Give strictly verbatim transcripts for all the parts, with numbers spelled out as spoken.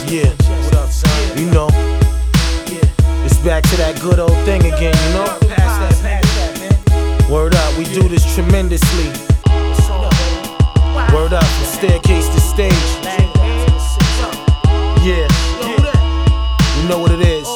Yeah, what up, son? You know, it's back to that good old thing again, you know? Pass that, pass that, man. Word up, we do this tremendously. Word up, from staircase to stage. Yeah, you know what it is.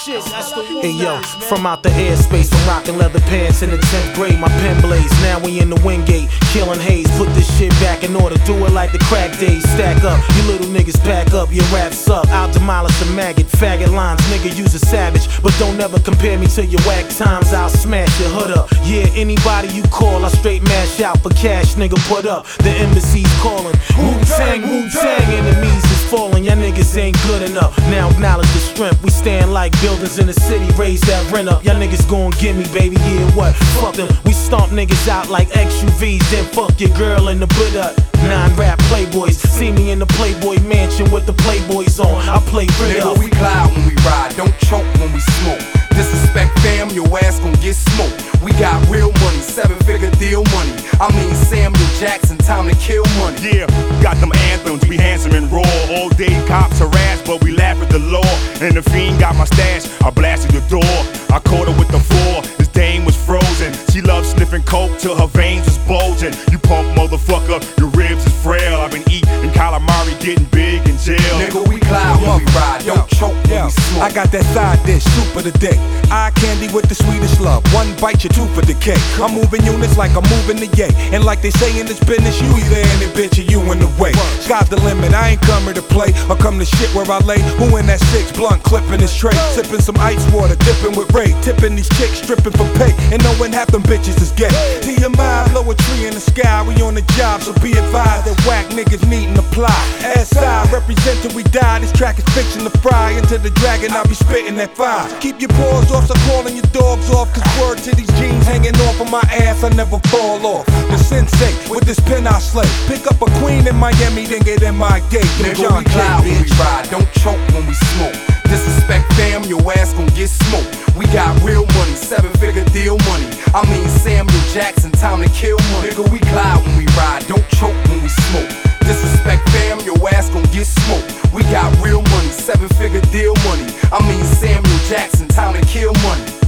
Hey yo, from out the airspace, from rocking leather pants in the tenth grade, my pen blades. Now we in the Wingate, killing haze. Put this shit back in order, do it like the crack days. Stack up, you little niggas pack up, your raps up. I'll demolish a maggot, faggot lines, nigga use a savage. But don't ever compare me to your whack times, I'll smash your hood up. Yeah, anybody you call, I straight mash out for cash, nigga put up. The embassy's calling, Wu-Tang, Wu-Tang, enemies is falling. Y'all niggas ain't good enough, now acknowledge the strength. We stand like buildings in the city, raise that rent up. Y'all niggas gon' get me, baby, yeah, what? Fuck them, we stomp niggas out like X U Vs. Then fuck your girl in the Buddha. Nine rap playboys, see me in the Playboy mansion with the Playboys on. I play rid up. Nigga, we glide when we ride, don't choke when we smoke. Disrespect fam, your ass gon' get smoked. We got real money, seven figure deal money. I mean Samuel Jackson, time to kill money. Yeah, got them anthems, we handsome and raw. All day cops harass, but we laugh at the law. And the fiend got my stash, I blasted the door. I caught her with the four, this dame was frozen. She loved sniffing coke till her veins was bulging. You punk motherfucker, your ribs is frail. I've been eating calamari, getting big in jail. Nigga, we glide when we ride, don't choke when we smoke. I got that side dish, soup of the day. Eye candy with the sweetest love. One bite, your tooth for decay. I'm moving units like I'm moving the yay. And like they say in this business, you either in it, bitch, or you in the way. Sky's the limit, I ain't coming to play or come to shit where I lay. Who in that six blunt, clipping his tray, sipping some ice water, dipping with Ray, tipping these chicks, stripping for pay, and knowing half them bitches is gay. To your mind, blow a tree in the sky, we on the job, so be advised that whack niggas need and apply. S I represent till we die. This track is fiction to fry into the dragon. I'll be spitting that fire. Keep your paws off, so calling your dogs off. Cause word to these jeans hanging off of my ass, I never fall off. The sensei, with this pen I slay. Pick up a queen in Miami, then get in my gate. Nigga, we glide when we ride, don't choke when we smoke. Disrespect fam, your ass gon' get smoked. We got real money, seven figure deal money. I mean Samuel Jackson, time to kill money. Nigga, we glide when we ride, don't choke when we smoke. Disrespect fam, your ass gon' get smoked. We got real money, seven figure deal money. I mean Samuel Jackson, time to kill money.